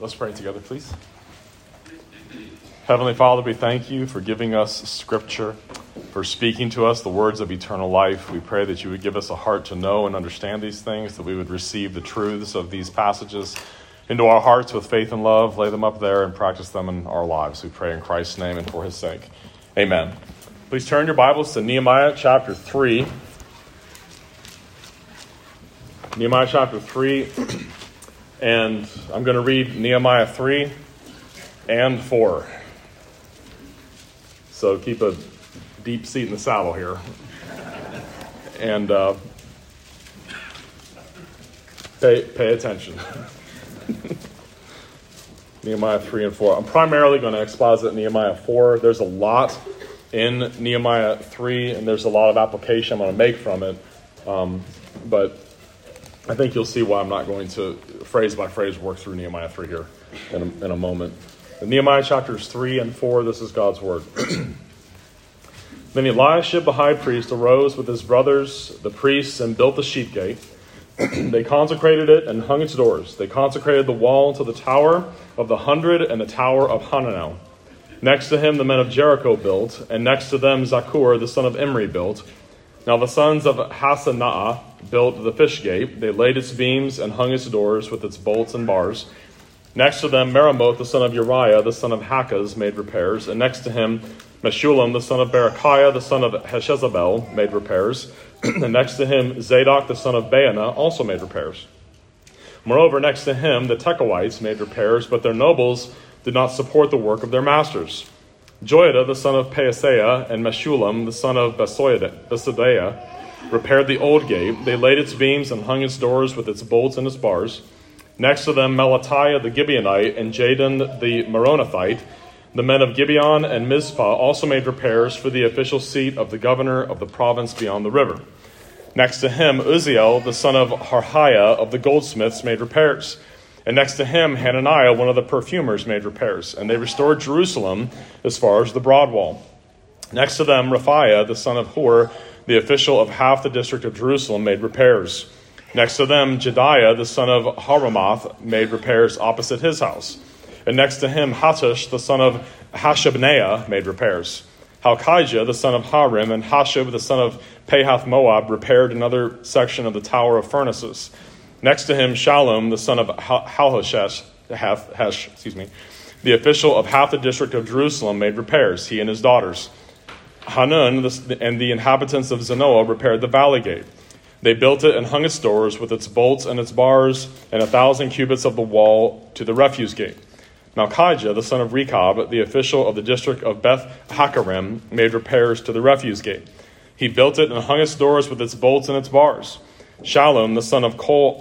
Let's pray together, please. Heavenly Father, we thank you for giving us Scripture, for speaking to us the words of eternal life. We pray that you would give us a heart to know and understand these things, that we would receive the truths of these passages into our hearts with faith and love, lay them up there and practice them in our lives. We pray in Christ's name and for his sake. Amen. Please turn your Bibles to Nehemiah chapter 3. Nehemiah chapter 3, and I'm going to read Nehemiah 3 and 4. So keep a deep seat in the saddle here. And pay attention. Nehemiah 3 and 4. I'm primarily going to exposit Nehemiah 4. There's a lot in Nehemiah 3, and there's a lot of application I'm going to make from it. But I think you'll see why I'm not going to phrase by phrase work through Nehemiah 3 here in a moment. In Nehemiah chapters 3 and 4, this is God's word. Then Eliashib the high priest arose with his brothers, the priests, and built the sheep gate. They consecrated it and hung its doors. They consecrated the wall to the tower of the 100 and the tower of Hananel. Next to him the men of Jericho built, and next to them Zakur the son of Imri built. Now the sons of Hassenaah built the fish gate. They laid its beams and hung its doors with its bolts and bars. Next to them Meremoth the son of Uriah the son of Hakaz made repairs, and next to him Meshullam the son of Berechiah the son of Heshezabel made repairs, and next to him Zadok the son of Baana also made repairs. Moreover, next to him the Tekoites made repairs, but their nobles did not support the work of their masters. Joiada the son of Paaseiah and Meshullam the son of Besodeiah repaired the old gate. They laid its beams and hung its doors with its bolts and its bars. Next to them Melatiah the Gibeonite and Jadon the Meronothite, the men of Gibeon and Mizpah, also made repairs for the official seat of the governor of the province beyond the river. Next to him Uzziel the son of Harhiah of the goldsmiths made repairs. And next to him, Hananiah, one of the perfumers, made repairs, and they restored Jerusalem as far as the broad wall. Next to them, Rephaiah, the son of Hur, the official of half the district of Jerusalem, made repairs. Next to them, Jediah, the son of Haramoth, made repairs opposite his house. And next to him, Hattush, the son of Hashabneah, made repairs. Halkijah, the son of Harim, and Hashub, the son of Pahath Moab, repaired another section of the Tower of Furnaces. Next to him, Shallum, the son of Halhesh, the official of half the district of Jerusalem, made repairs, he and his daughters. Hanun and the inhabitants of Zanoah repaired the valley gate. They built it and hung its doors with its bolts and its bars, and 1,000 cubits of the wall to the refuse gate. Malchijah, the son of Rechab, the official of the district of Beth Hakarim, made repairs to the refuse gate. He built it and hung its doors with its bolts and its bars. Shallum, the son of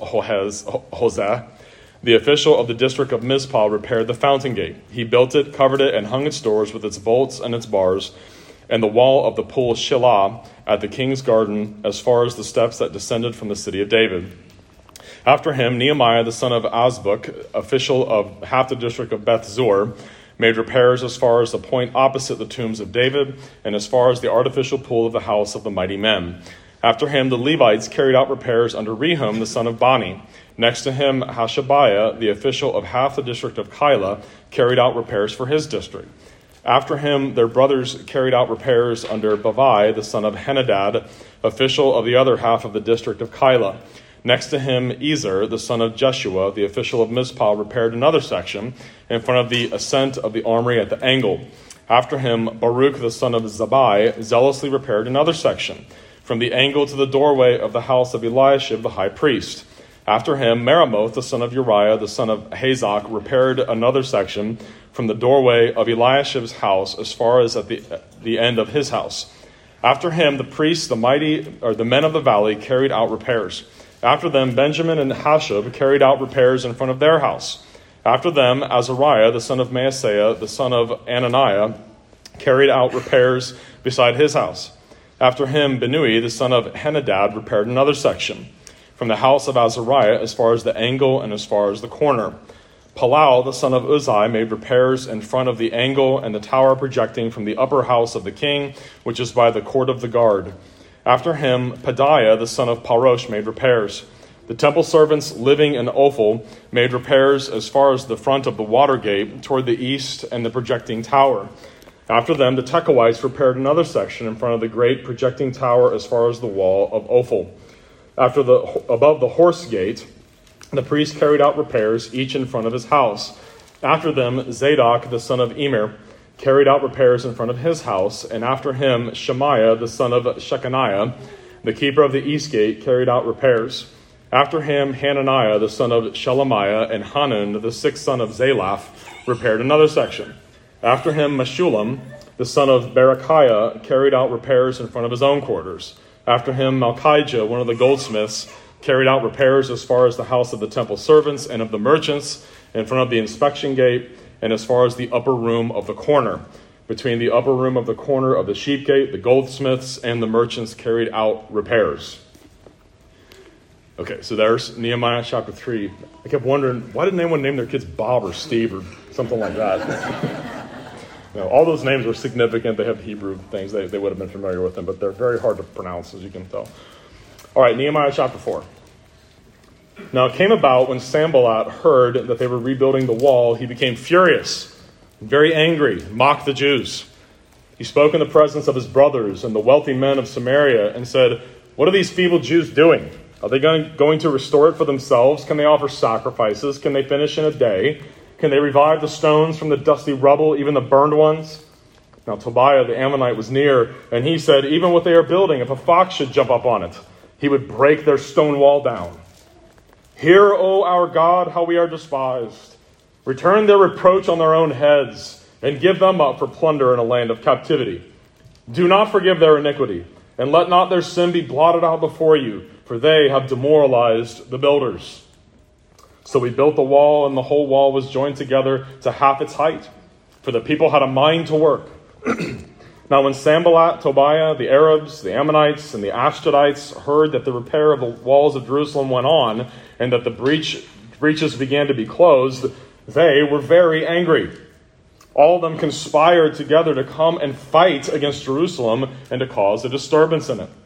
Hoseh, the official of the district of Mizpah, repaired the fountain gate. He built it, covered it, and hung its doors with its bolts and its bars, and the wall of the pool Shilah at the king's garden, as far as the steps that descended from the city of David. After him, Nehemiah, the son of Azbuk, official of half the district of Beth Zur, made repairs as far as the point opposite the tombs of David, and as far as the artificial pool of the house of the mighty men. After him, the Levites carried out repairs under Rehum, the son of Bani. Next to him, Hashabiah, the official of half the district of Keilah, carried out repairs for his district. After him, their brothers carried out repairs under Bavai, the son of Henadad, official of the other half of the district of Keilah. Next to him, Ezer, the son of Jeshua, the official of Mizpah, repaired another section in front of the ascent of the armory at the angle. After him, Baruch, the son of Zabai, zealously repaired another section from the angle to the doorway of the house of Eliashib the high priest. After him, Meremoth, the son of Uriah, the son of Hazak, repaired another section from the doorway of Eliashib's house as far as at the end of his house. After him, the priests, the men of the valley, carried out repairs. After them, Benjamin and Hashub carried out repairs in front of their house. After them, Azariah, the son of Maaseiah, the son of Ananiah, carried out repairs beside his house. After him, Benui, the son of Henadad, repaired another section from the house of Azariah as far as the angle and as far as the corner. Palal, the son of Uzai, made repairs in front of the angle and the tower projecting from the upper house of the king, which is by the court of the guard. After him, Pedaiah, the son of Parosh, made repairs. The temple servants living in Ophel made repairs as far as the front of the water gate toward the east and the projecting tower. After them, the Tekoites repaired another section in front of the great projecting tower as far as the wall of Ophel. Above the horse gate, the priests carried out repairs, each in front of his house. After them, Zadok, the son of Emer, carried out repairs in front of his house, and after him, Shemaiah, the son of Shechaniah, the keeper of the east gate, carried out repairs. After him, Hananiah, the son of Shelemiah, and Hanun, the sixth son of Zalaph, repaired another section. After him, Meshullam, the son of Berechiah, carried out repairs in front of his own quarters. After him, Malchijah, one of the goldsmiths, carried out repairs as far as the house of the temple servants and of the merchants, in front of the inspection gate, and as far as the upper room of the corner. Between the upper room of the corner of the sheep gate, the goldsmiths and the merchants carried out repairs. Okay, so there's Nehemiah chapter 3. I kept wondering, why didn't anyone name their kids Bob or Steve or something like that? All those names were significant. They have Hebrew things. They would have been familiar with them, but they're very hard to pronounce, as you can tell. All right, Nehemiah chapter 4. Now it came about when Sanballat heard that they were rebuilding the wall, he became furious, very angry, mocked the Jews. He spoke in the presence of his brothers and the wealthy men of Samaria and said, "What are these feeble Jews doing? Are they going to restore it for themselves? Can they offer sacrifices? Can they finish in a day? Can they revive the stones from the dusty rubble, even the burned ones?" Now Tobiah the Ammonite was near, and he said, "Even what they are building, if a fox should jump up on it, he would break their stone wall down. Hear, O our God, how we are despised. Return their reproach on their own heads, and give them up for plunder in a land of captivity. Do not forgive their iniquity, and let not their sin be blotted out before you, for they have demoralized the builders." So we built the wall, and the whole wall was joined together to half its height, for the people had a mind to work. Now when Sanballat, Tobiah, the Arabs, the Ammonites, and the Ashdodites heard that the repair of the walls of Jerusalem went on, and that the breaches began to be closed, they were very angry. All of them conspired together to come and fight against Jerusalem and to cause a disturbance in it.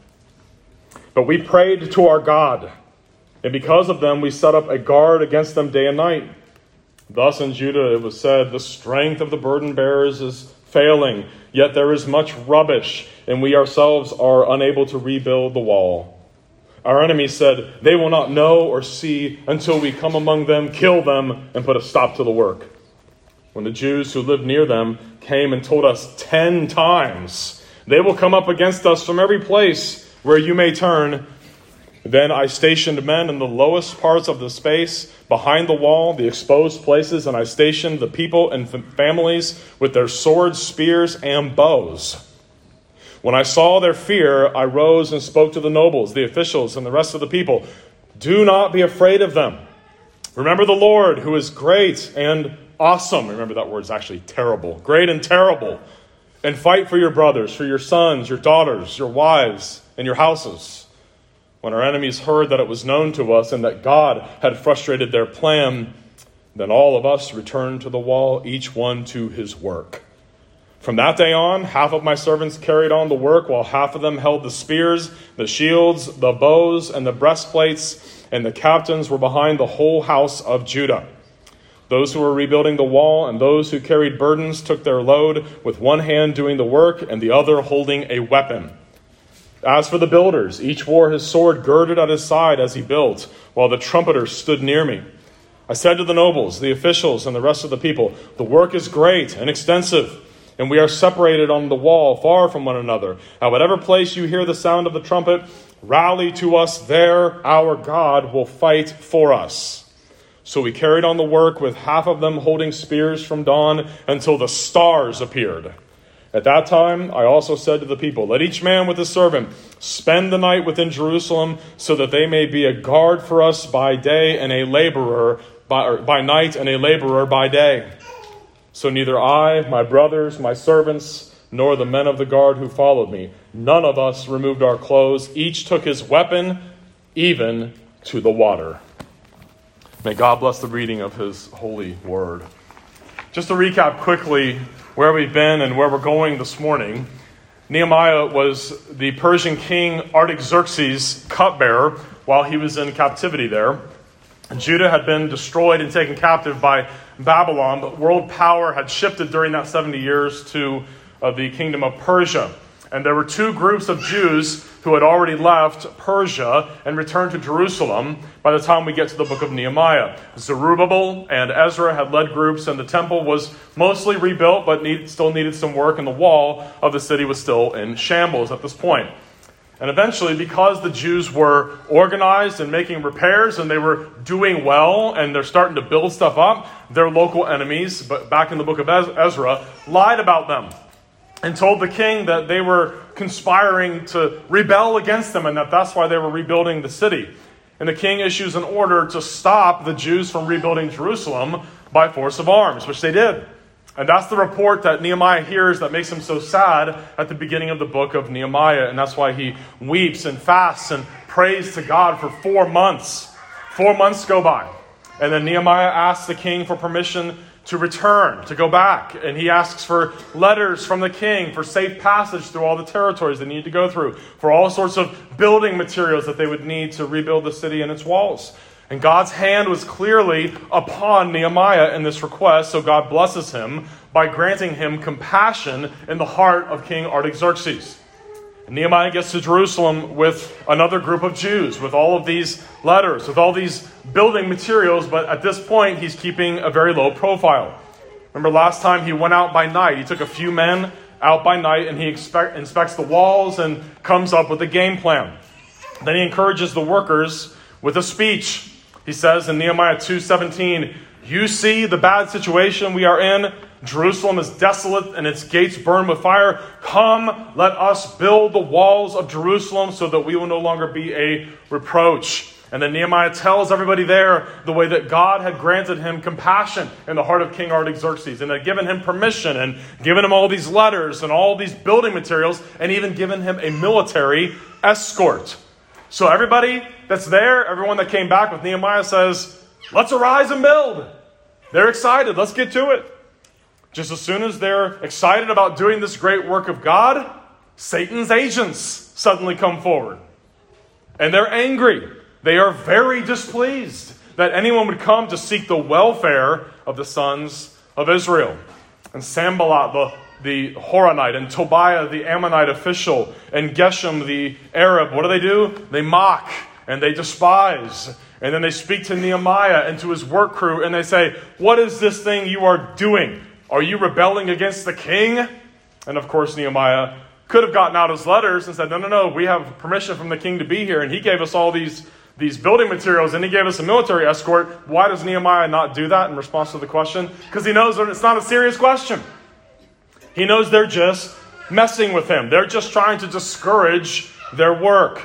But we prayed to our God, and because of them we set up a guard against them day and night. Thus in Judah it was said, "The strength of the burden bearers is failing, yet there is much rubbish, and we ourselves are unable to rebuild the wall." Our enemies said, "They will not know or see until we come among them, kill them, and put a stop to the work." When the Jews who lived near them came and told us 10 times, "They will come up against us from every place where you may turn," then I stationed men in the lowest parts of the space, behind the wall, the exposed places, and I stationed the people and families with their swords, spears, and bows. When I saw their fear, I rose and spoke to the nobles, the officials, and the rest of the people. "Do not be afraid of them. Remember the Lord, who is great and awesome." Remember that word is actually terrible. Great and terrible. "And fight for your brothers, for your sons, your daughters, your wives, and your houses." When our enemies heard that it was known to us and that God had frustrated their plan, then all of us returned to the wall, each one to his work. From that day on, half of my servants carried on the work, while half of them held the spears, the shields, the bows, and the breastplates, and the captains were behind the whole house of Judah. Those who were rebuilding the wall and those who carried burdens took their load, with one hand doing the work and the other holding a weapon. As for the builders, each wore his sword girded at his side as he built, while the trumpeters stood near me. I said to the nobles, the officials, and the rest of the people, "The work is great and extensive, and we are separated on the wall, far from one another. At whatever place you hear the sound of the trumpet, rally to us there. Our God will fight for us." So we carried on the work, with half of them holding spears from dawn until the stars appeared. At that time, I also said to the people, "Let each man with his servant spend the night within Jerusalem, so that they may be a guard for us by day and a laborer by night and a laborer by day." So neither I, my brothers, my servants, nor the men of the guard who followed me, none of us removed our clothes. Each took his weapon, even to the water. May God bless the reading of his holy word. Just to recap quickly where we've been and where we're going this morning, Nehemiah was the Persian king Artaxerxes' cupbearer while he was in captivity there. Judah had been destroyed and taken captive by Babylon, but world power had shifted during that 70 years to the kingdom of Persia. And there were two groups of Jews who had already left Persia and returned to Jerusalem by the time we get to the book of Nehemiah. Zerubbabel and Ezra had led groups, and the temple was mostly rebuilt, but still needed some work, and the wall of the city was still in shambles at this point. And eventually, because the Jews were organized and making repairs, and they were doing well, and they're starting to build stuff up, their local enemies, but back in the book of Ezra, lied about them and told the king that they were conspiring to rebel against them, and that's why they were rebuilding the city. And the king issues an order to stop the Jews from rebuilding Jerusalem by force of arms, which they did. And that's the report that Nehemiah hears that makes him so sad at the beginning of the book of Nehemiah. And that's why he weeps and fasts and prays to God for 4 months. 4 months go by. And then Nehemiah asks the king for permission to return, to go back. And he asks for letters from the king for safe passage through all the territories they need to go through, for all sorts of building materials that they would need to rebuild the city and its walls. And God's hand was clearly upon Nehemiah in this request, so God blesses him by granting him compassion in the heart of King Artaxerxes. And Nehemiah gets to Jerusalem with another group of Jews, with all of these letters, with all these building materials, but at this point he's keeping a very low profile. Remember last time he went out by night. He took a few men out by night and he inspects the walls and comes up with a game plan. Then he encourages the workers with a speech. He says in Nehemiah 2:17, "You see the bad situation we are in. Jerusalem is desolate and its gates burn with fire. Come, let us build the walls of Jerusalem so that we will no longer be a reproach." And then Nehemiah tells everybody there the way that God had granted him compassion in the heart of King Artaxerxes and had given him permission and given him all these letters and all these building materials and even given him a military escort. So everybody that's there, everyone that came back with Nehemiah says, "Let's arise and build." They're excited. Let's get to it. Just as soon as they're excited about doing this great work of God, Satan's agents suddenly come forward. And they're angry. They are very displeased that anyone would come to seek the welfare of the sons of Israel. And Sanballat, the Horonite, and Tobiah, the Ammonite official, and Geshem, the Arab, what do? They mock and they despise. And then they speak to Nehemiah and to his work crew and they say, "What is this thing you are doing? Are you rebelling against the king?" And of course, Nehemiah could have gotten out his letters and said, No, we have permission from the king to be here. And he gave us all these building materials and he gave us a military escort. Why does Nehemiah not do that in response to the question? Because he knows that it's not a serious question. He knows they're just messing with him. They're just trying to discourage their work.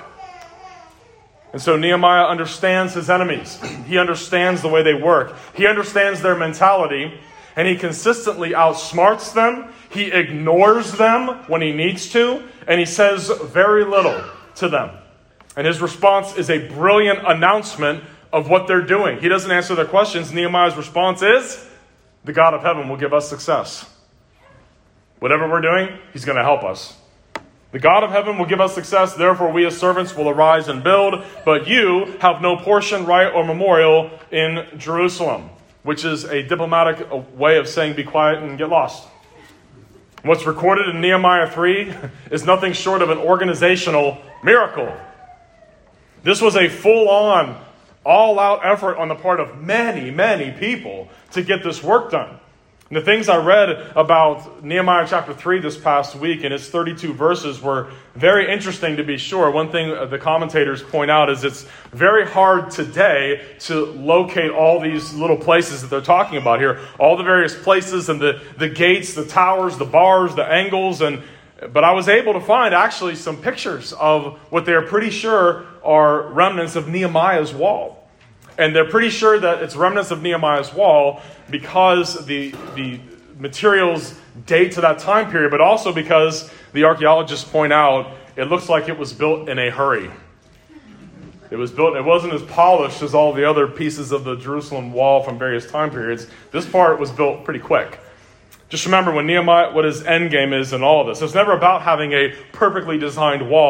And so Nehemiah understands his enemies. He understands the way they work. He understands their mentality. And he consistently outsmarts them. He ignores them when he needs to. And he says very little to them. And his response is a brilliant announcement of what they're doing. He doesn't answer their questions. Nehemiah's response is, the God of heaven will give us success. Whatever we're doing, he's going to help us. The God of heaven will give us success, therefore we as servants will arise and build, but you have no portion, right, or memorial in Jerusalem, which is a diplomatic way of saying be quiet and get lost. What's recorded in Nehemiah 3 is nothing short of an organizational miracle. This was a full-on, all-out effort on the part of many, many people to get this work done. And the things I read about Nehemiah chapter 3 this past week and its 32 verses were very interesting to be sure. One thing the commentators point out is it's very hard today to locate all these little places that they're talking about here. All the various places and the gates, the towers, the bars, the angles. But I was able to find actually some pictures of what they're pretty sure are remnants of Nehemiah's wall. And they're pretty sure that it's remnants of Nehemiah's wall because the materials date to that time period, but also because the archaeologists point out it looks like it was built in a hurry. It wasn't as polished as all the other pieces of the Jerusalem wall from various time periods. This part was built pretty quick. Just remember when Nehemiah, what his end game is in all of this. It's never about having a perfectly designed wall.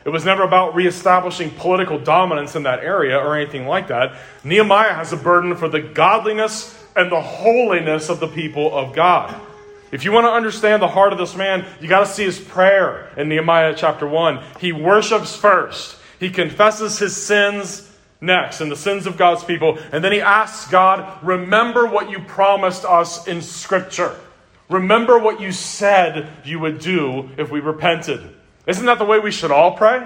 It was never about reestablishing political dominance in that area or anything like that. Nehemiah has a burden for the godliness and the holiness of the people of God. If you want to understand the heart of this man, you got to see his prayer in Nehemiah chapter 1. He worships first. He confesses his sins next and the sins of God's people. And then he asks God, remember what you promised us in Scripture. Remember what you said you would do if we repented. Isn't that the way we should all pray?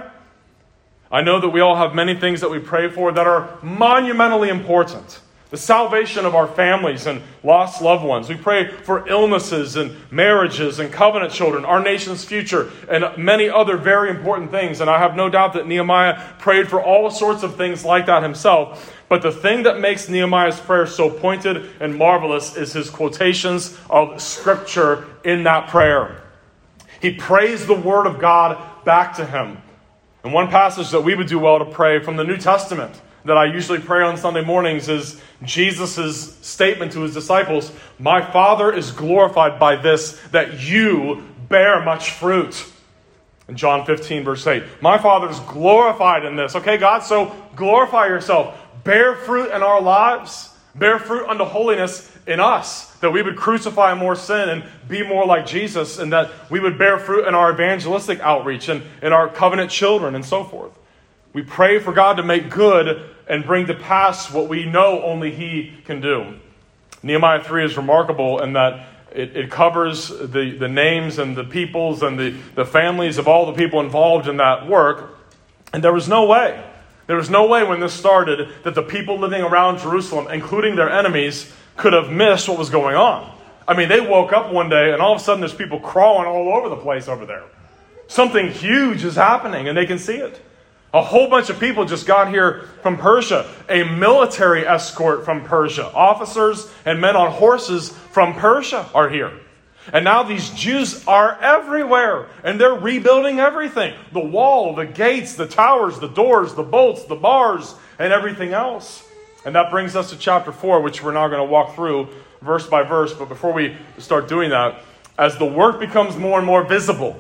I know that we all have many things that we pray for that are monumentally important. The salvation of our families and lost loved ones. We pray for illnesses and marriages and covenant children, our nation's future, and many other very important things. And I have no doubt that Nehemiah prayed for all sorts of things like that himself. But the thing that makes Nehemiah's prayer so pointed and marvelous is his quotations of Scripture in that prayer. He prays the Word of God back to him. And one passage that we would do well to pray from the New Testament that I usually pray on Sunday mornings is Jesus' statement to his disciples, my Father is glorified by this, that you bear much fruit. In John 15, verse 8, my Father is glorified in this. Okay, God, so glorify yourself. Bear fruit in our lives. Bear fruit unto holiness in us. That we would crucify more sin and be more like Jesus. And that we would bear fruit in our evangelistic outreach and in our covenant children and so forth. We pray for God to make good and bring to pass what we know only He can do. Nehemiah 3 is remarkable in that it covers the names and the peoples and the families of all the people involved in that work. And there was no way when this started that the people living around Jerusalem, including their enemies, could have missed what was going on. I mean, they woke up one day and all of a sudden there's people crawling all over the place over there. Something huge is happening and they can see it. A whole bunch of people just got here from Persia. A military escort from Persia. Officers and men on horses from Persia are here. And now these Jews are everywhere. And they're rebuilding everything. The wall, the gates, the towers, the doors, the bolts, the bars, and everything else. And that brings us to chapter 4, which we're now going to walk through verse by verse. But before we start doing that, as the work becomes more and more visible,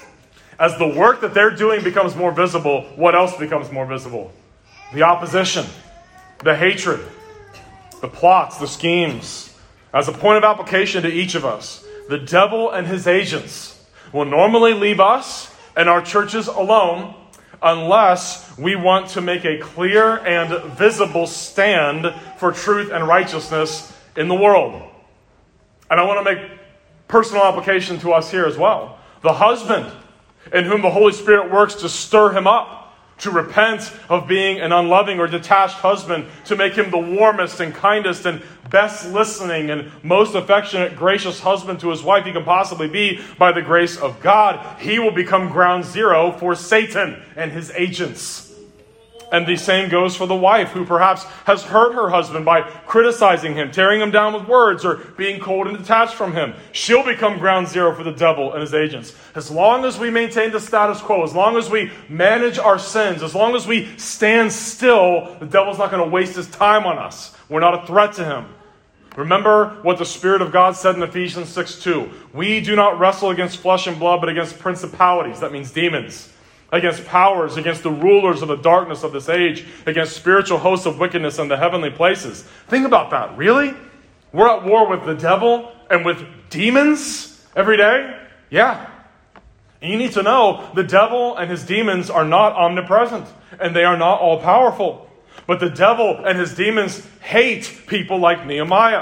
as the work that they're doing becomes more visible, what else becomes more visible? The opposition, the hatred, the plots, the schemes. As a point of application to each of us, the devil and his agents will normally leave us and our churches alone unless we want to make a clear and visible stand for truth and righteousness in the world. And I want to make personal application to us here as well. The husband in whom the Holy Spirit works to stir him up, to repent of being an unloving or detached husband, to make him the warmest and kindest and best listening and most affectionate, gracious husband to his wife he can possibly be by the grace of God. He will become ground zero for Satan and his agents. And the same goes for the wife who perhaps has hurt her husband by criticizing him, tearing him down with words, or being cold and detached from him. She'll become ground zero for the devil and his agents. As long as we maintain the status quo, as long as we manage our sins, as long as we stand still, the devil's not going to waste his time on us. We're not a threat to him. Remember what the Spirit of God said in Ephesians 6:2. We do not wrestle against flesh and blood, but against principalities. That means demons. Against powers, against the rulers of the darkness of this age, against spiritual hosts of wickedness in the heavenly places. Think about that. Really? We're at war with the devil and with demons every day? Yeah. And you need to know the devil and his demons are not omnipresent, and they are not all powerful. But the devil and his demons hate people like Nehemiah.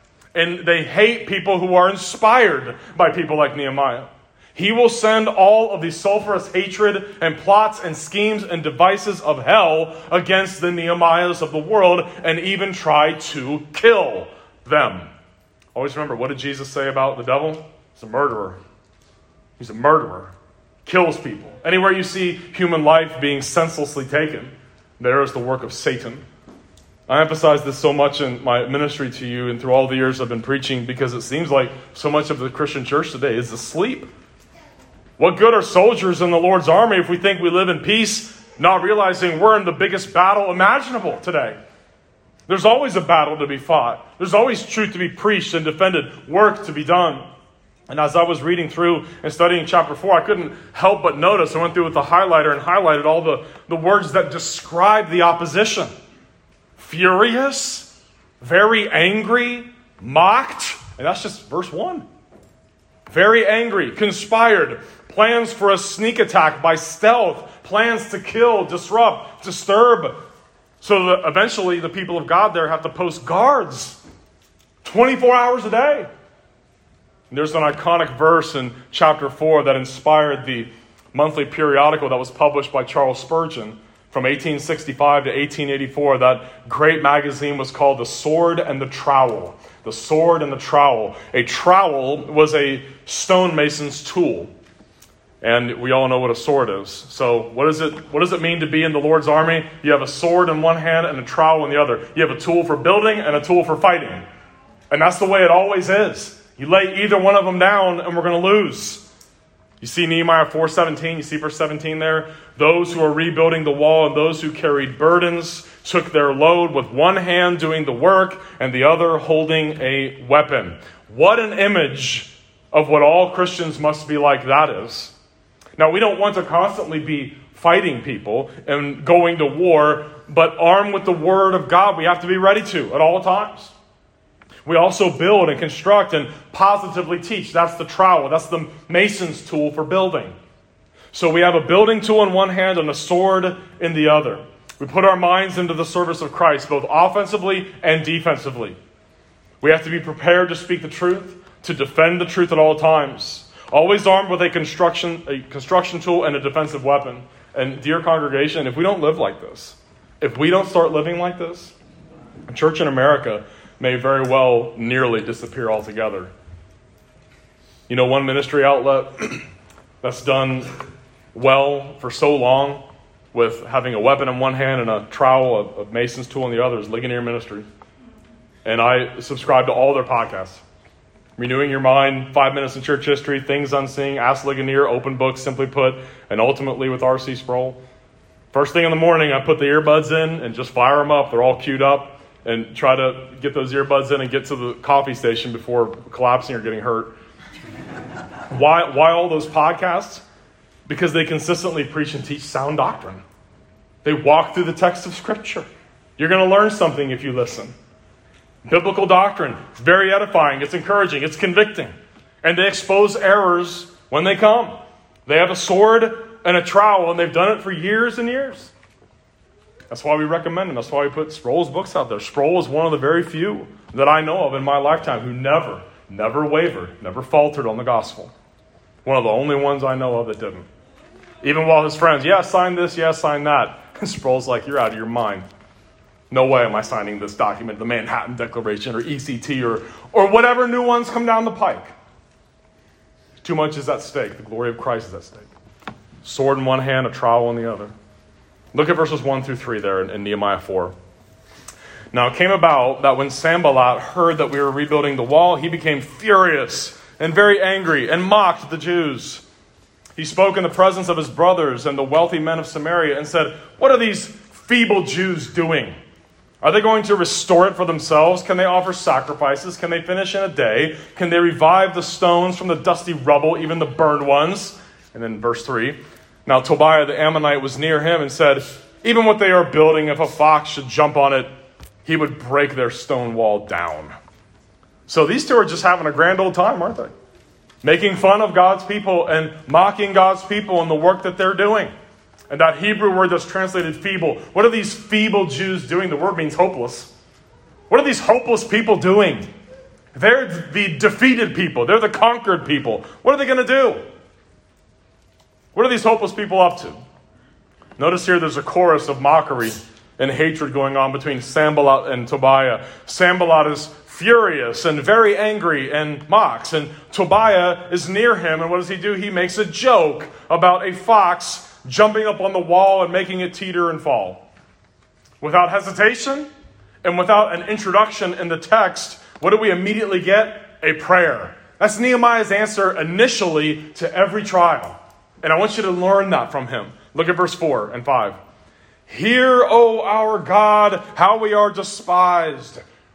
And they hate people who are inspired by people like Nehemiah. He will send all of the sulfurous hatred and plots and schemes and devices of hell against the Nehemiahs of the world and even try to kill them. Always remember, what did Jesus say about the devil? He's a murderer. He's a murderer. Kills people. Anywhere you see human life being senselessly taken, there is the work of Satan. I emphasize this so much in my ministry to you and through all the years I've been preaching because it seems like so much of the Christian church today is asleep. What good are soldiers in the Lord's army if we think we live in peace, not realizing we're in the biggest battle imaginable today? There's always a battle to be fought. There's always truth to be preached and defended, work to be done. And as I was reading through and studying chapter 4, I couldn't help but notice. I went through with the highlighter and highlighted all the words that describe the opposition. Furious, very angry, mocked. And that's just verse 1. Very angry, conspired, plans for a sneak attack by stealth, plans to kill, disrupt, disturb. So that eventually the people of God there have to post guards 24 hours a day. And there's an iconic verse in chapter 4 that inspired the monthly periodical that was published by Charles Spurgeon from 1865 to 1884. That great magazine was called The Sword and the Trowel. The Sword and the Trowel. A trowel was a stonemason's tool. And we all know what a sword is. So what does it mean to be in the Lord's army? You have a sword in one hand and a trowel in the other. You have a tool for building and a tool for fighting. And that's the way it always is. You lay either one of them down and we're going to lose. You see Nehemiah 4:17, you see verse 17 there? Those who are rebuilding the wall and those who carried burdens took their load with one hand doing the work and the other holding a weapon. What an image of what all Christians must be like that is. Now, we don't want to constantly be fighting people and going to war, but armed with the Word of God, we have to be ready to at all times. We also build and construct and positively teach. That's the trowel. That's the mason's tool for building. So we have a building tool in one hand and a sword in the other. We put our minds into the service of Christ, both offensively and defensively. We have to be prepared to speak the truth, to defend the truth at all times. Always armed with a construction tool and a defensive weapon. And dear congregation, if we don't live like this, if we don't start living like this, a church in America may very well nearly disappear altogether. You know, one ministry outlet that's done well for so long with having a weapon in one hand and a trowel, a mason's tool in the other is Ligonier Ministry. And I subscribe to all their podcasts. Renewing Your Mind, 5 Minutes in Church History, Things Unseen, Ask Ligonier, Open Book, Simply Put, and Ultimately with R.C. Sproul. First thing in the morning, I put the earbuds in and just fire them up. They're all queued up. And try to get those earbuds in and get to the coffee station before collapsing or getting hurt. Why all those podcasts? Because they consistently preach and teach sound doctrine. They walk through the text of Scripture. You're going to learn something if you listen. Biblical doctrine. It's very edifying. It's encouraging. It's convicting. And they expose errors when they come. They have a sword and a trowel, and they've done it for years and years. That's why we recommend them. That's why we put Sproul's books out there. Sproul is one of the very few that I know of in my lifetime who never wavered, never faltered on the gospel. One of the only ones I know of that didn't. Even while his friends, sign this, sign that. And Sproul's like, you're out of your mind. No way am I signing this document, the Manhattan Declaration or ECT or whatever new ones come down the pike. Too much is at stake. The glory of Christ is at stake. Sword in one hand, a trowel in the other. Look at verses 1 through 3 there in Nehemiah 4. Now it came about that when Sanballat heard that we were rebuilding the wall, he became furious and very angry and mocked the Jews. He spoke in the presence of his brothers and the wealthy men of Samaria and said, "What are these feeble Jews doing? Are they going to restore it for themselves? Can they offer sacrifices? Can they finish in a day? Can they revive the stones from the dusty rubble, even the burned ones?" And then verse 3. Now Tobiah the Ammonite was near him and said, "Even what they are building, if a fox should jump on it, he would break their stone wall down." So these two are just having a grand old time, aren't they? Making fun of God's people and mocking God's people and the work that they're doing. And that Hebrew word that's translated feeble. What are these feeble Jews doing? The word means hopeless. What are these hopeless people doing? They're the defeated people. They're the conquered people. What are they going to do? What are these hopeless people up to? Notice here there's a chorus of mockery and hatred going on between Sanballat and Tobiah. Sanballat is furious and very angry and mocks. And Tobiah is near him. And what does he do? He makes a joke about a fox jumping up on the wall and making it teeter and fall. Without hesitation and without an introduction in the text, what do we immediately get? A prayer. That's Nehemiah's answer initially to every trial. And I want you to learn that from him. Look at verse 4 and 5. "Hear, O our God, how we are despised.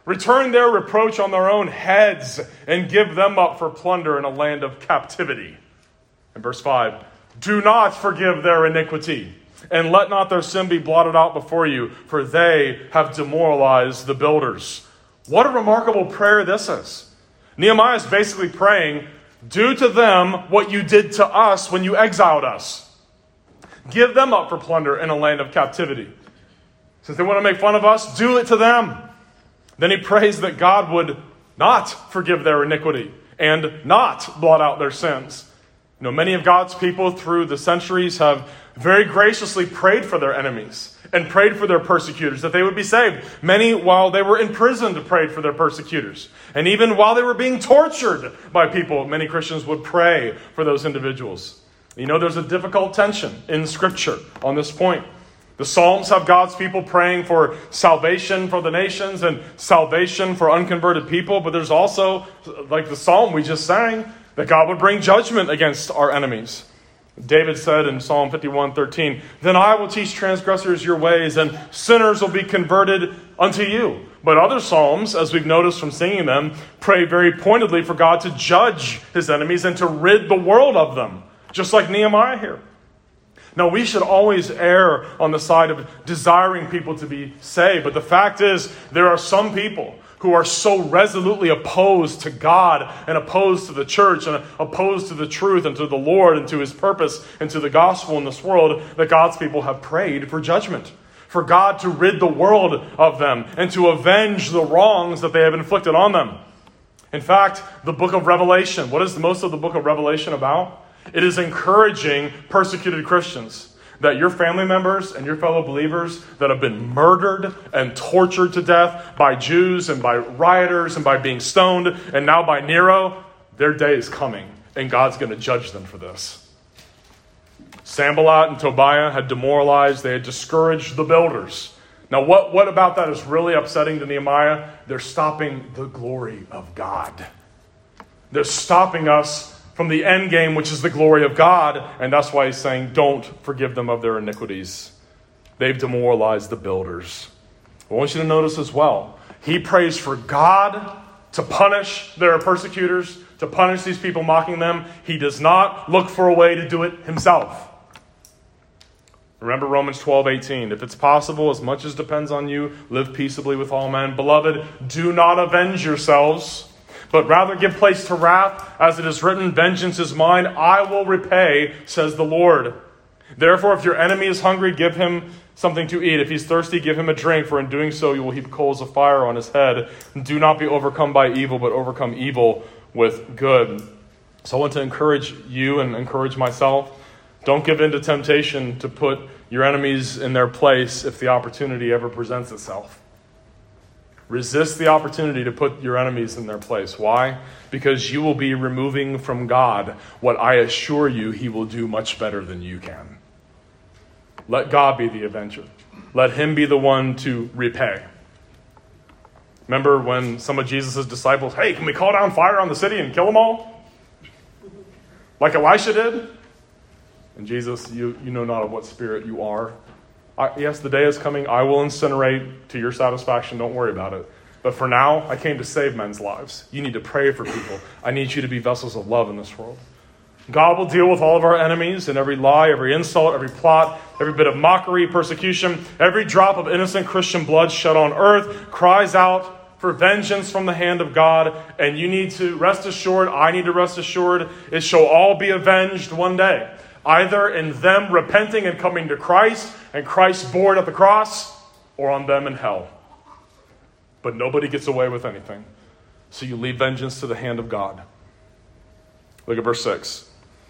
Return their reproach on their own heads and give them up for plunder in a land of captivity. In verse 5, do not forgive their iniquity, and let not their sin be blotted out before you, for they have demoralized the builders. What a remarkable prayer this is. Nehemiah is basically praying, do to them what you did to us when you exiled us. Give them up for plunder in a land of captivity. Since they want to make fun of us, do it to them. Then he prays that God would not forgive their iniquity and not blot out their sins. You know, many of God's people through the centuries have very graciously prayed for their enemies and prayed for their persecutors, that they would be saved. Many, while they were imprisoned, prayed for their persecutors. And even while they were being tortured by people, many Christians would pray for those individuals. You know, there's a difficult tension in Scripture on this point. The Psalms have God's people praying for salvation for the nations and salvation for unconverted people. But there's also, like the Psalm we just sang, that God would bring judgment against our enemies. David said in Psalm 51:13, then I will teach transgressors your ways, and sinners will be converted unto you. But other Psalms, as we've noticed from singing them, pray very pointedly for God to judge his enemies and to rid the world of them, just like Nehemiah here. Now, we should always err on the side of desiring people to be saved. But the fact is, there are some people who are so resolutely opposed to God and opposed to the church and opposed to the truth and to the Lord and to his purpose and to the gospel in this world that God's people have prayed for judgment, for God to rid the world of them and to avenge the wrongs that they have inflicted on them. In fact, the book of Revelation, what is most of the book of Revelation about? It is encouraging persecuted Christians, that your family members and your fellow believers that have been murdered and tortured to death by Jews and by rioters and by being stoned and now by Nero, their day is coming and God's going to judge them for this. Sanballat and Tobiah had demoralized, they had discouraged the builders. Now what about that is really upsetting to Nehemiah? They're stopping the glory of God. They're stopping us from the end game, which is the glory of God. And that's why he's saying, don't forgive them of their iniquities. They've demoralized the builders. I want you to notice as well, he prays for God to punish their persecutors, to punish these people mocking them. He does not look for a way to do it himself. Remember Romans 12:18. If it's possible, as much as depends on you, live peaceably with all men. Beloved, do not avenge yourselves, but rather give place to wrath, as it is written, vengeance is mine, I will repay, says the Lord. Therefore, if your enemy is hungry, give him something to eat. If he's thirsty, give him a drink, for in doing so you will heap coals of fire on his head. Do not be overcome by evil, but overcome evil with good. So I want to encourage you and encourage myself. Don't give in to temptation to put your enemies in their place if the opportunity ever presents itself. Resist the opportunity to put your enemies in their place. Why? Because you will be removing from God what I assure you he will do much better than you can. Let God be the avenger. Let him be the one to repay. Remember when some of Jesus' disciples, hey, can we call down fire on the city and kill them all? Like Elisha did? And Jesus, you know not of what spirit you are. Yes, the day is coming. I will incinerate to your satisfaction. Don't worry about it. But for now, I came to save men's lives. You need to pray for people. I need you to be vessels of love in this world. God will deal with all of our enemies and every lie, every insult, every plot, every bit of mockery, persecution, every drop of innocent Christian blood shed on earth cries out for vengeance from the hand of God. And you need to rest assured, I need to rest assured, it shall all be avenged one day. Either in them repenting and coming to Christ, and Christ bore at the cross, or on them in hell. But nobody gets away with anything. So you leave vengeance to the hand of God. Look at verse 6.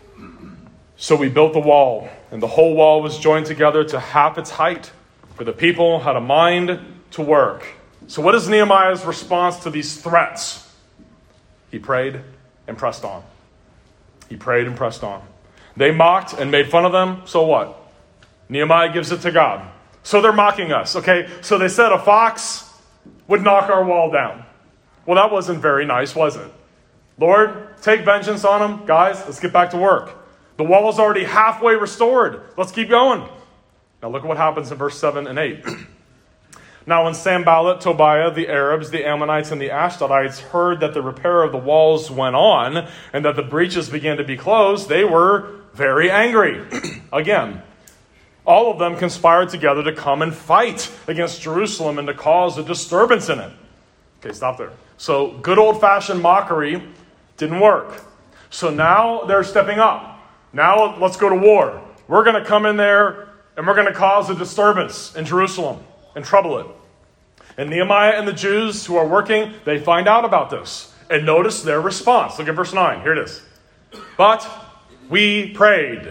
So we built the wall, and the whole wall was joined together to half its height, for the people had a mind to work. So what is Nehemiah's response to these threats? He prayed and pressed on. He prayed and pressed on. They mocked and made fun of them. So what? Nehemiah gives it to God. So they're mocking us. Okay, so they said a fox would knock our wall down. Well, that wasn't very nice, was it? Lord, take vengeance on them. Guys, let's get back to work. The wall is already halfway restored. Let's keep going. Now look at what happens in verse 7 and 8. Now when Sanballat, Tobiah, the Arabs, the Ammonites, and the Ashdodites heard that the repair of the walls went on and that the breaches began to be closed, they were very angry. Again, all of them conspired together to come and fight against Jerusalem and to cause a disturbance in it. Okay, stop there. So good old-fashioned mockery didn't work. So now they're stepping up. Now let's go to war. We're going to come in there and we're going to cause a disturbance in Jerusalem and trouble it. And Nehemiah and the Jews who are working, they find out about this. And notice their response. Look at verse 9. Here it is. But we prayed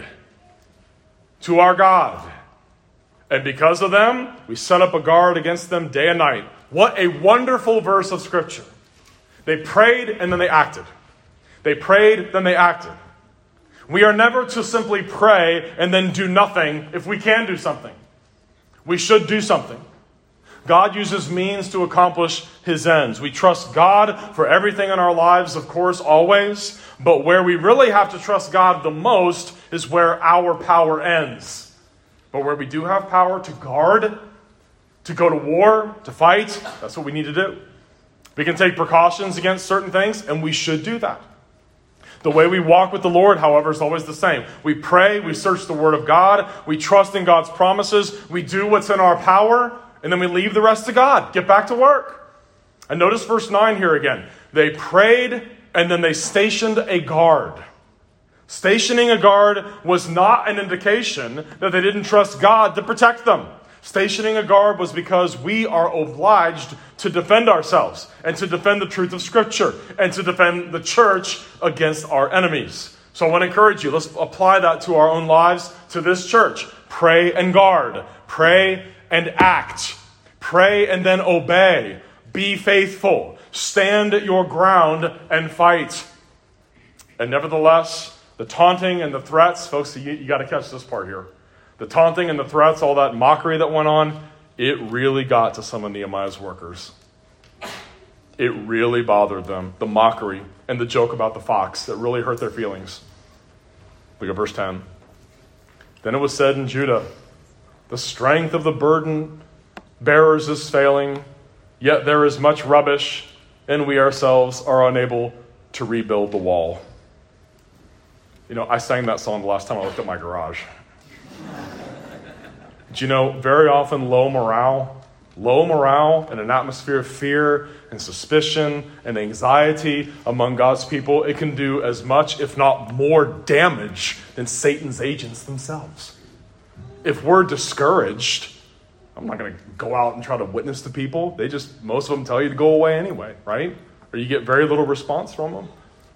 to our God, and because of them, we set up a guard against them day and night. What a wonderful verse of Scripture. They prayed and then they acted. They prayed, then they acted. We are never to simply pray and then do nothing if we can do something. We should do something. God uses means to accomplish his ends. We trust God for everything in our lives, of course, always. But where we really have to trust God the most is where our power ends. But where we do have power to guard, to go to war, to fight, that's what we need to do. We can take precautions against certain things, and we should do that. The way we walk with the Lord, however, is always the same. We pray, we search the Word of God, we trust in God's promises, we do what's in our power, and then we leave the rest to God. Get back to work. And notice verse 9 here again. They prayed, and then they stationed a guard. Stationing a guard was not an indication that they didn't trust God to protect them. Stationing a guard was because we are obliged to defend ourselves and to defend the truth of Scripture and to defend the church against our enemies. So I want to encourage you, let's apply that to our own lives, to this church. Pray and guard. Pray and act. Pray and then obey. Be faithful. Stand your ground and fight. And nevertheless, the taunting and the threats, folks, you got to catch this part here. The taunting and the threats, all that mockery that went on, it really got to some of Nehemiah's workers. It really bothered them. The mockery and the joke about the fox that really hurt their feelings. Look at verse 10. Then it was said in Judah, the strength of the burden bearers is failing, yet there is much rubbish, and we ourselves are unable to rebuild the wall. You know, I sang that song the last time I looked at my garage. Do you know, very often low morale and an atmosphere of fear and suspicion and anxiety among God's people, it can do as much, if not more, damage than Satan's agents themselves. If we're discouraged, I'm not going to go out and try to witness to people. Most of them tell you to go away anyway, right? Or you get very little response from them.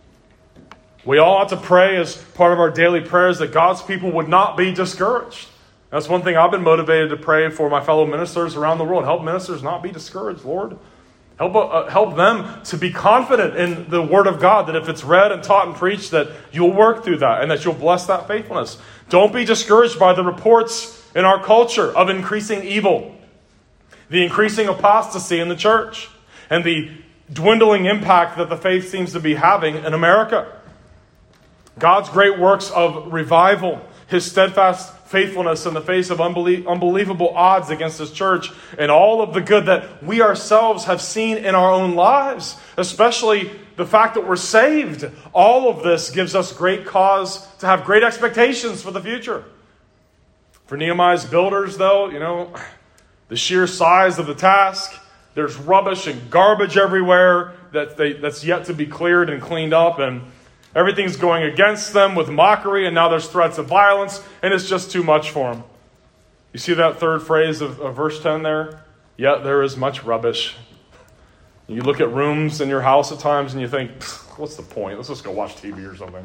We all ought to pray as part of our daily prayers that God's people would not be discouraged. That's one thing I've been motivated to pray for my fellow ministers around the world. Help ministers not be discouraged, Lord. Help them to be confident in the Word of God, that if it's read and taught and preached, that you'll work through that and that you'll bless that faithfulness. Don't be discouraged by the reports in our culture of increasing evil, the increasing apostasy in the church, and the dwindling impact that the faith seems to be having in America. God's great works of revival, his steadfast faithfulness in the face of unbelievable odds against his church, and all of the good that we ourselves have seen in our own lives, especially the fact that we're saved. All of this gives us great cause to have great expectations for the future. For Nehemiah's builders, though, you know, the sheer size of the task, there's rubbish and garbage everywhere that's yet to be cleared and cleaned up, and everything's going against them with mockery, and now there's threats of violence, and it's just too much for them. You see that third phrase of verse 10 there? Yet there is much rubbish. You look at rooms in your house at times and you think, what's the point? Let's just go watch TV or something.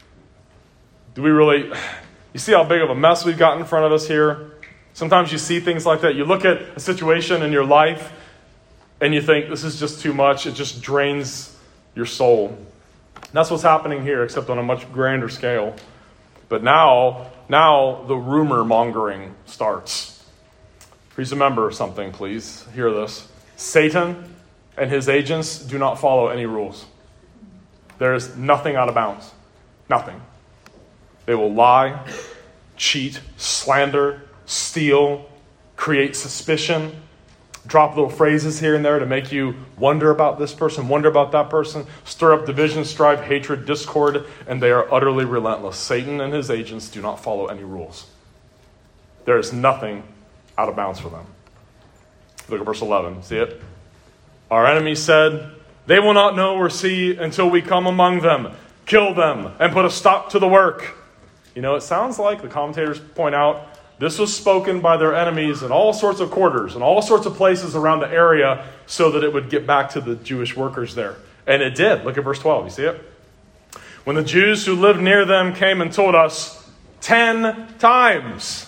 Do we really... You see how big of a mess we've got in front of us here? Sometimes you see things like that. You look at a situation in your life and you think, this is just too much. It just drains your soul. That's what's happening here, except on a much grander scale. But now the rumor mongering starts. Please remember something, please. Hear this. Satan and his agents do not follow any rules. There is nothing out of bounds. Nothing. They will lie, cheat, slander, steal, create suspicion, drop little phrases here and there to make you wonder about this person, wonder about that person, stir up division, strife, hatred, discord, and they are utterly relentless. Satan and his agents do not follow any rules. There is nothing out of bounds for them. Look at verse 11. See it? Our enemy said, they will not know or see until we come among them, kill them, and put a stop to the work. You know, it sounds like, the commentators point out, this was spoken by their enemies in all sorts of quarters and all sorts of places around the area so that it would get back to the Jewish workers there. And it did. Look at verse 12. You see it? When the Jews who lived near them came and told us 10 times,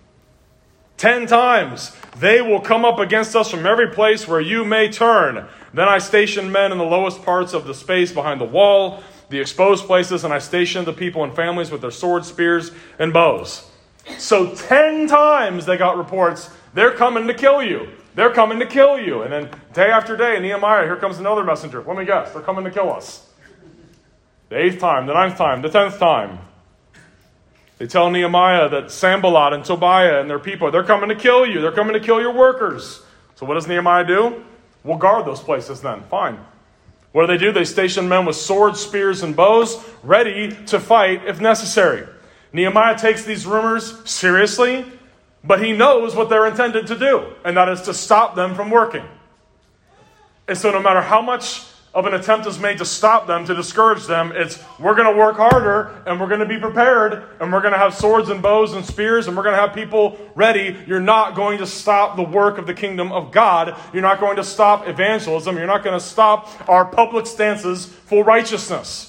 10 times, they will come up against us from every place where you may turn. Then I stationed men in the lowest parts of the space behind the wall, the exposed places, and I stationed the people and families with their swords, spears, and bows. So 10 times they got reports, they're coming to kill you. They're coming to kill you. And then day after day, Nehemiah, here comes another messenger. Let me guess, they're coming to kill us. The 8th time, the 9th time, the 10th time. They tell Nehemiah that Sanballat and Tobiah and their people, they're coming to kill you. They're coming to kill your workers. So what does Nehemiah do? We'll guard those places then. Fine. What do? They station men with swords, spears, and bows, ready to fight if necessary. Nehemiah takes these rumors seriously, but he knows what they're intended to do, and that is to stop them from working. And so no matter how much of an attempt is made to stop them, to discourage them, it's we're going to work harder, and we're going to be prepared, and we're going to have swords and bows and spears, and we're going to have people ready. You're not going to stop the work of the kingdom of God. You're not going to stop evangelism. You're not going to stop our public stances for righteousness.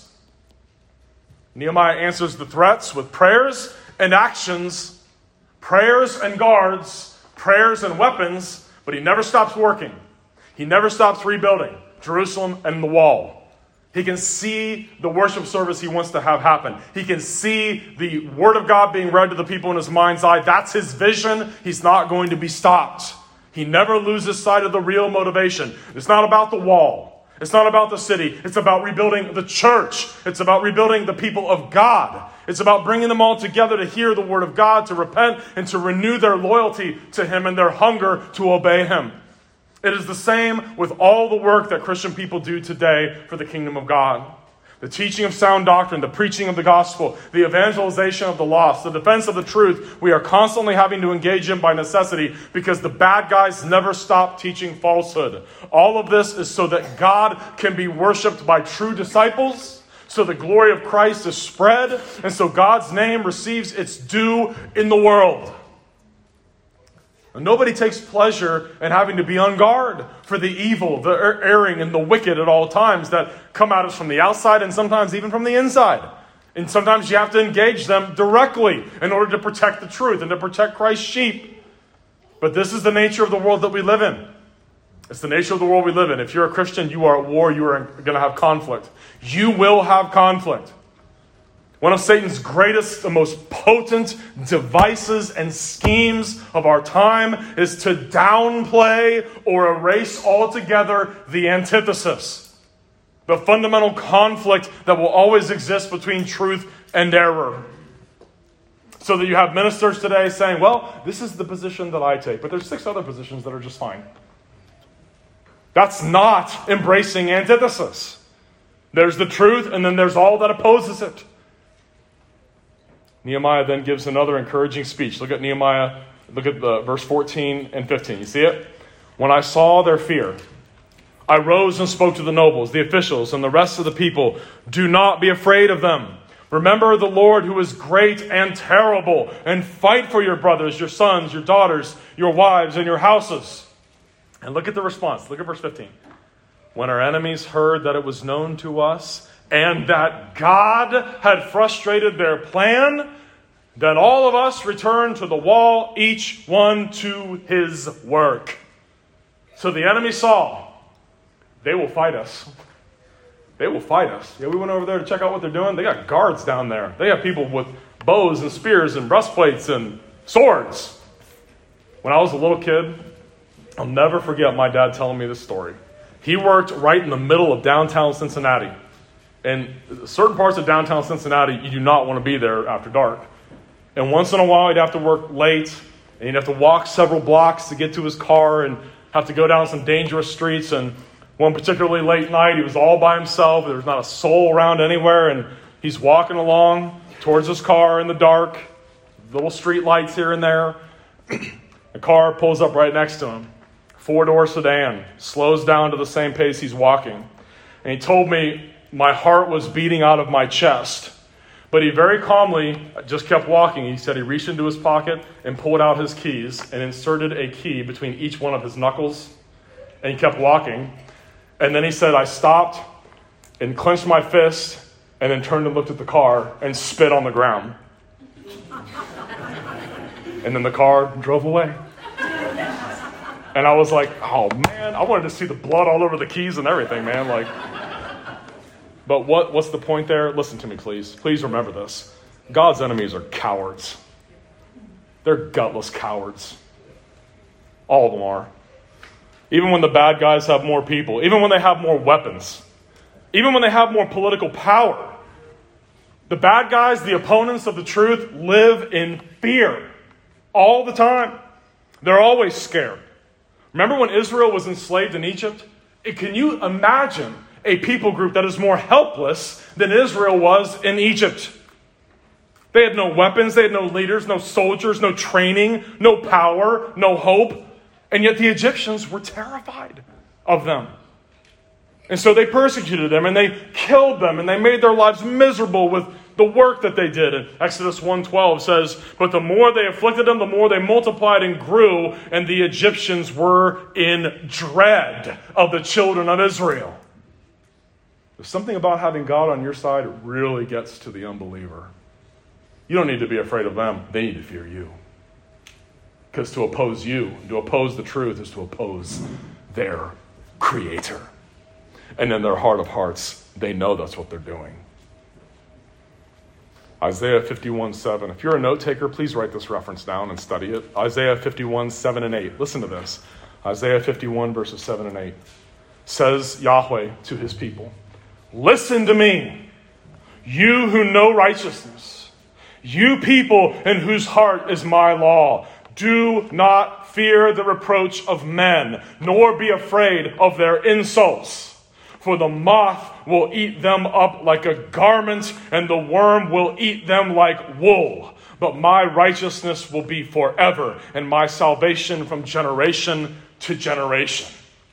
Nehemiah answers the threats with prayers and actions, prayers and guards, prayers and weapons, but he never stops working. He never stops rebuilding Jerusalem and the wall. He can see the worship service he wants to have happen. He can see the word of God being read to the people in his mind's eye. That's his vision. He's not going to be stopped. He never loses sight of the real motivation. It's not about the wall. It's not about the city. It's about rebuilding the church. It's about rebuilding the people of God. It's about bringing them all together to hear the word of God, to repent, and to renew their loyalty to him and their hunger to obey him. It is the same with all the work that Christian people do today for the kingdom of God. The teaching of sound doctrine, the preaching of the gospel, the evangelization of the lost, the defense of the truth, we are constantly having to engage in by necessity because the bad guys never stop teaching falsehood. All of this is so that God can be worshipped by true disciples, so the glory of Christ is spread, and so God's name receives its due in the world. Nobody takes pleasure in having to be on guard for the evil, the erring, and the wicked at all times that come at us from the outside and sometimes even from the inside. And sometimes you have to engage them directly in order to protect the truth and to protect Christ's sheep. But this is the nature of the world that we live in. It's the nature of the world we live in. If you're a Christian, you are at war. You are going to have conflict. You will have conflict. One of Satan's greatest and most potent devices and schemes of our time is to downplay or erase altogether the antithesis, the fundamental conflict that will always exist between truth and error. So that you have ministers today saying, well, this is the position that I take, but there's 6 other positions that are just fine. That's not embracing antithesis. There's the truth, and then there's all that opposes it. Nehemiah then gives another encouraging speech. Look at Nehemiah, look at verse 14 and 15. You see it? When I saw their fear, I rose and spoke to the nobles, the officials, and the rest of the people. Do not be afraid of them. Remember the Lord who is great and terrible, and fight for your brothers, your sons, your daughters, your wives, and your houses. And look at the response. Look at verse 15. When our enemies heard that it was known to us and that God had frustrated their plan, then all of us returned to the wall, each one to his work. So the enemy saw, they will fight us. They will fight us. Yeah, we went over there to check out what they're doing. They got guards down there. They have people with bows and spears and breastplates and swords. When I was a little kid, I'll never forget my dad telling me this story. He worked right in the middle of downtown Cincinnati. And certain parts of downtown Cincinnati, you do not want to be there after dark. And once in a while, he'd have to work late, and he'd have to walk several blocks to get to his car and have to go down some dangerous streets. And one particularly late night, he was all by himself. There was not a soul around anywhere. And he's walking along towards his car in the dark, little street lights here and there. A car pulls up right next to him. 4-door sedan, slows down to the same pace he's walking. And he told me my heart was beating out of my chest. But he very calmly just kept walking. He said he reached into his pocket and pulled out his keys and inserted a key between each one of his knuckles. And he kept walking. And then he said, I stopped and clenched my fist and then turned and looked at the car and spit on the ground. And then the car drove away. And I was like, oh man, I wanted to see the blood all over the keys and everything, man. But what's the point there? Listen to me, please. Please remember this. God's enemies are cowards. They're gutless cowards. All of them are. Even when the bad guys have more people, even when they have more weapons, even when they have more political power, the bad guys, the opponents of the truth, live in fear all the time. They're always scared. Remember when Israel was enslaved in Egypt? Can you imagine a people group that is more helpless than Israel was in Egypt? They had no weapons, they had no leaders, no soldiers, no training, no power, no hope. And yet the Egyptians were terrified of them. And so they persecuted them and they killed them and they made their lives miserable with the work that they did. And Exodus 1:12 says, but the more they afflicted them, the more they multiplied and grew, and the Egyptians were in dread of the children of Israel. There's something about having God on your side that really gets to the unbeliever. You don't need to be afraid of them. They need to fear you. Because to oppose you, to oppose the truth, is to oppose their Creator. And in their heart of hearts, they know that's what they're doing. Isaiah 51:7. If you're a note taker, please write this reference down and study it. Isaiah 51:7 and 8. Listen to this. Isaiah 51 verses 7 and 8. Says Yahweh to his people, listen to me, you who know righteousness, you people in whose heart is my law. Do not fear the reproach of men, nor be afraid of their insults. For the moth will eat them up like a garment, and the worm will eat them like wool. But my righteousness will be forever, and my salvation from generation to generation.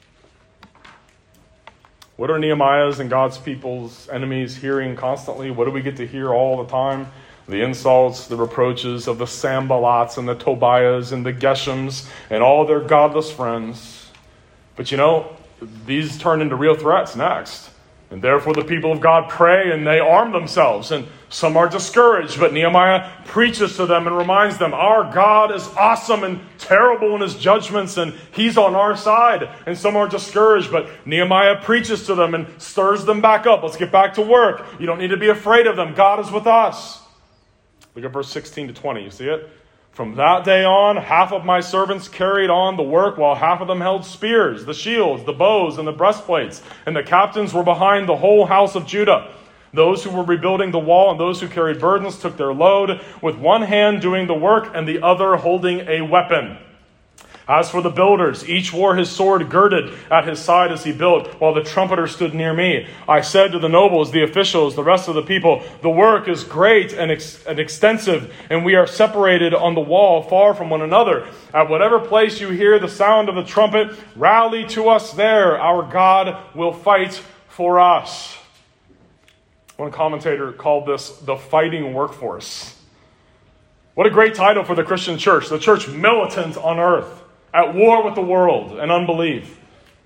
What are Nehemiah's and God's people's enemies hearing constantly? What do we get to hear all the time? The insults, the reproaches of the Sanballats and the Tobiahs and the Geshems and all their godless friends. But you know, these turn into real threats next. And therefore the people of God pray and they arm themselves. And some are discouraged, but Nehemiah preaches to them and reminds them, our God is awesome and terrible in his judgments, and he's on our side. And some are discouraged, but Nehemiah preaches to them and stirs them back up. Let's get back to work. You don't need to be afraid of them. God is with us. Look at verse 16 to 20. You see it? From that day on, half of my servants carried on the work, while half of them held spears, the shields, the bows, and the breastplates. And the captains were behind the whole house of Judah. Those who were rebuilding the wall and those who carried burdens took their load, with one hand doing the work and the other holding a weapon. As for the builders, each wore his sword girded at his side as he built, while the trumpeter stood near me. I said to the nobles, the officials, the rest of the people, the work is great and extensive, and we are separated on the wall far from one another. At whatever place you hear the sound of the trumpet, rally to us there. Our God will fight for us. One commentator called this the fighting workforce. What a great title for the Christian church, the church militant on earth, at war with the world and unbelief.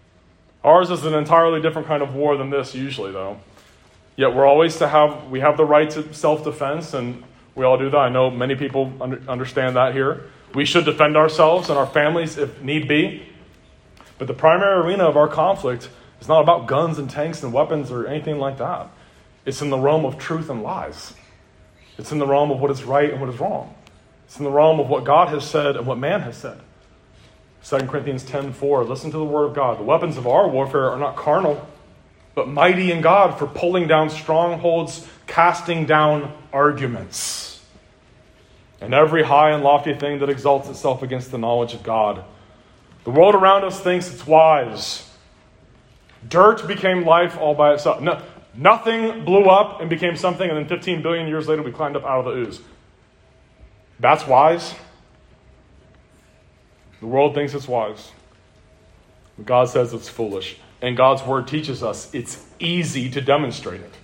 Ours is an entirely different kind of war than this usually, though. Yet we have the right to self-defense, and we all do that. I know many people understand that here. We should defend ourselves and our families if need be. But the primary arena of our conflict is not about guns and tanks and weapons or anything like that. It's in the realm of truth and lies. It's in the realm of what is right and what is wrong. It's in the realm of what God has said and what man has said. 2 Corinthians 10:4, listen to the word of God. The weapons of our warfare are not carnal, but mighty in God for pulling down strongholds, casting down arguments, and every high and lofty thing that exalts itself against the knowledge of God. The world around us thinks it's wise. Dirt became life all by itself. No, nothing blew up and became something, and then 15 billion years later we climbed up out of the ooze. That's wise. The world thinks it's wise. God says it's foolish. And God's word teaches us it's easy to demonstrate it.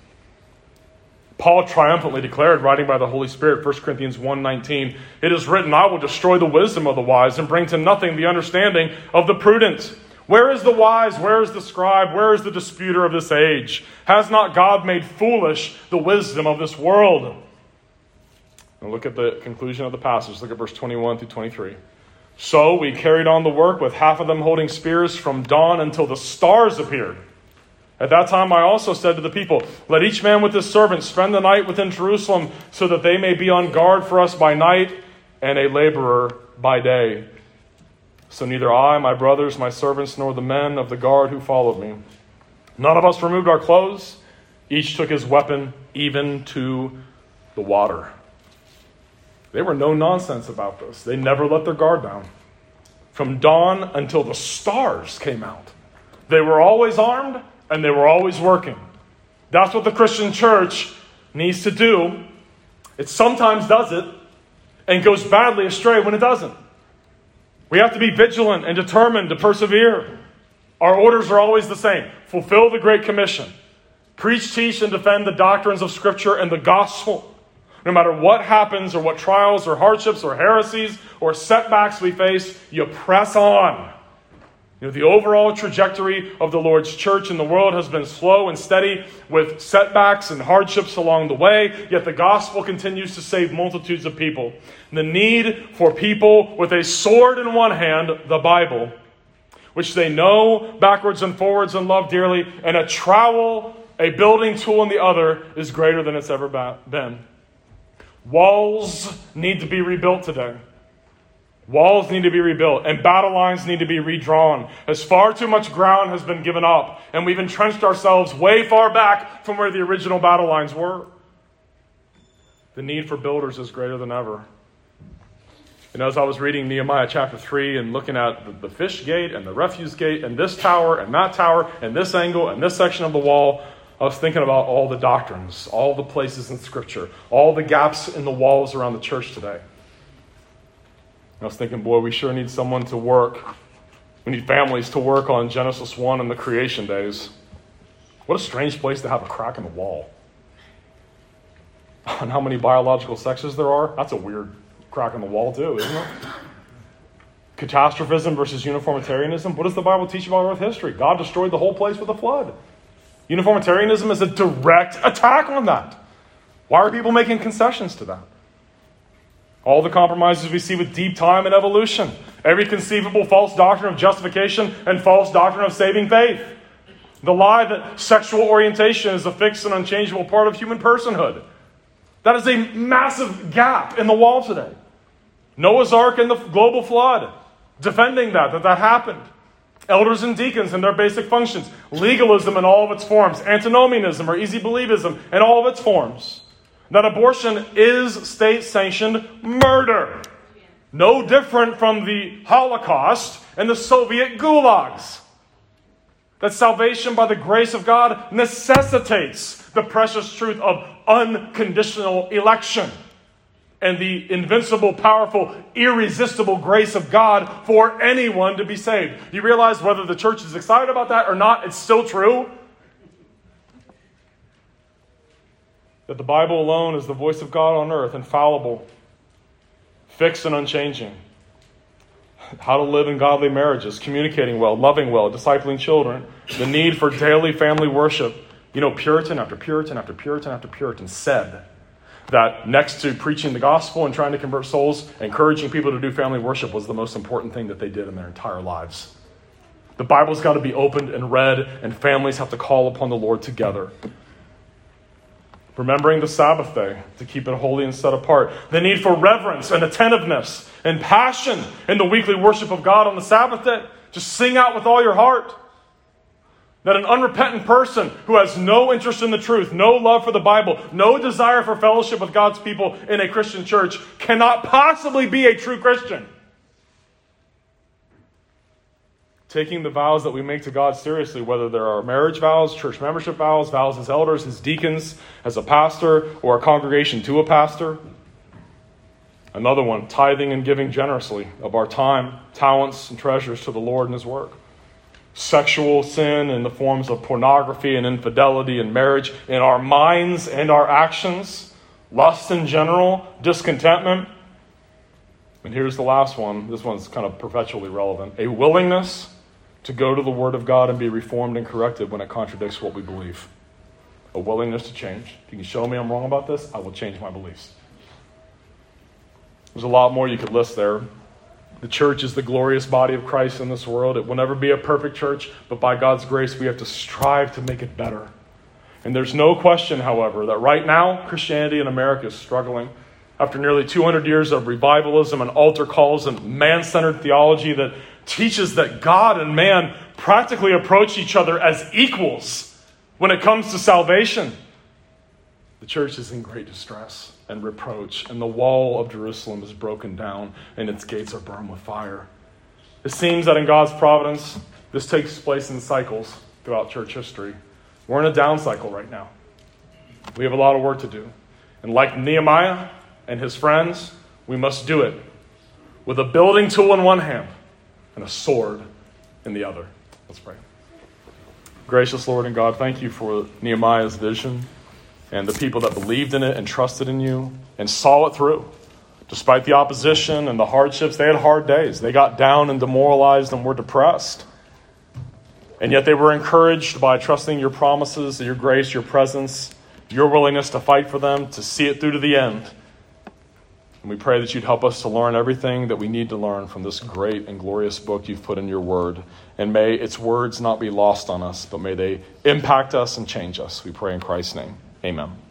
Paul triumphantly declared, writing by the Holy Spirit, 1 Corinthians 1:19, "It is written, I will destroy the wisdom of the wise and bring to nothing the understanding of the prudent. Where is the wise? Where is the scribe? Where is the disputer of this age? Has not God made foolish the wisdom of this world?" And look at the conclusion of the passage. Look at verse 21 through 23. "So we carried on the work with half of them holding spears from dawn until the stars appeared. At that time I also said to the people, let each man with his servant spend the night within Jerusalem, so that they may be on guard for us by night and a laborer by day. So neither I, my brothers, my servants, nor the men of the guard who followed me, none of us removed our clothes. Each took his weapon, even to the water." They were no nonsense about this. They never let their guard down. From dawn until the stars came out, they were always armed and they were always working. That's what the Christian church needs to do. It sometimes does it and goes badly astray when it doesn't. We have to be vigilant and determined to persevere. Our orders are always the same. Fulfill the Great Commission. Preach, teach, and defend the doctrines of Scripture and the gospel. No matter what happens or what trials or hardships or heresies or setbacks we face, you press on. The overall trajectory of the Lord's church in the world has been slow and steady with setbacks and hardships along the way, yet the gospel continues to save multitudes of people. The need for people with a sword in one hand, the Bible, which they know backwards and forwards and love dearly, and a trowel, a building tool in the other, is greater than it's ever been. Walls need to be rebuilt today. Walls need to be rebuilt, and battle lines need to be redrawn, as far too much ground has been given up, and we've entrenched ourselves way far back from where the original battle lines were. The need for builders is greater than ever. And as I was reading Nehemiah chapter 3 and looking at the fish gate and the refuse gate and this tower and this angle and this section of the wall, I was thinking about all the doctrines, all the places in Scripture, all the gaps in the walls around the church today. I was thinking, boy, we sure need someone to work. We need families to work on Genesis 1 and the creation days. What a strange place to have a crack in the wall. And how many biological sexes there are, that's a weird crack in the wall too, isn't it? Catastrophism versus uniformitarianism. What does the Bible teach about Earth history? God destroyed the whole place with a flood. Uniformitarianism is a direct attack on that. Why are people making concessions to that? All the compromises we see with deep time and evolution. Every conceivable false doctrine of justification and false doctrine of saving faith. The lie that sexual orientation is a fixed and unchangeable part of human personhood. That is a massive gap in the wall today. Noah's Ark and the global flood. Defending that happened. Elders and deacons and their basic functions. Legalism in all of its forms. Antinomianism or easy believism in all of its forms. That abortion is state-sanctioned murder. No different from the Holocaust and the Soviet gulags. That salvation by the grace of God necessitates the precious truth of unconditional election and the invincible, powerful, irresistible grace of God for anyone to be saved. You realize whether the church is excited about that or not, it's still true. That the Bible alone is the voice of God on earth, infallible, fixed and unchanging. How to live in godly marriages, communicating well, loving well, discipling children. The need for daily family worship. Puritan after Puritan after Puritan after Puritan said that next to preaching the gospel and trying to convert souls, encouraging people to do family worship was the most important thing that they did in their entire lives. The Bible's got to be opened and read, and families have to call upon the Lord together. Remembering the Sabbath day to keep it holy and set apart. The need for reverence and attentiveness and passion in the weekly worship of God on the Sabbath day. Just sing out with all your heart. That an unrepentant person who has no interest in the truth, no love for the Bible, no desire for fellowship with God's people in a Christian church cannot possibly be a true Christian. taking the vows that we make to God seriously, whether they're our marriage vows, church membership vows, vows as elders, as deacons, as a pastor, or a congregation to a pastor. Another one, tithing and giving generously of our time, talents, and treasures to the Lord and His work. Sexual sin in the forms of pornography and infidelity in marriage, in our minds and our actions, lust in general, discontentment. And here's the last one. This one's kind of perpetually relevant. A willingness to go to the Word of God and be reformed and corrected when it contradicts what we believe. A willingness to change. If you can show me I'm wrong about this, I will change my beliefs. There's a lot more you could list there. The church is the glorious body of Christ in this world. It will never be a perfect church, but by God's grace, we have to strive to make it better. And there's no question, however, that right now, Christianity in America is struggling. After nearly 200 years of revivalism and altar calls and man-centered theology that teaches that God and man practically approach each other as equals when it comes to salvation, the church is in great distress and reproach, and the wall of Jerusalem is broken down, and its gates are burned with fire. It seems that in God's providence, this takes place in cycles throughout church history. We're in a down cycle right now. We have a lot of work to do. And like Nehemiah and his friends, we must do it with a building tool in one hand and a sword in the other. Let's pray. Gracious Lord and God, thank you for Nehemiah's vision and the people that believed in it and trusted in you and saw it through. Despite the opposition and the hardships, they had hard days. They got down and demoralized and were depressed. And yet they were encouraged by trusting your promises, your grace, your presence, your willingness to fight for them, to see it through to the end. And we pray that you'd help us to learn everything that we need to learn from this great and glorious book you've put in your word. And may its words not be lost on us, but may they impact us and change us. We pray in Christ's name. Amen.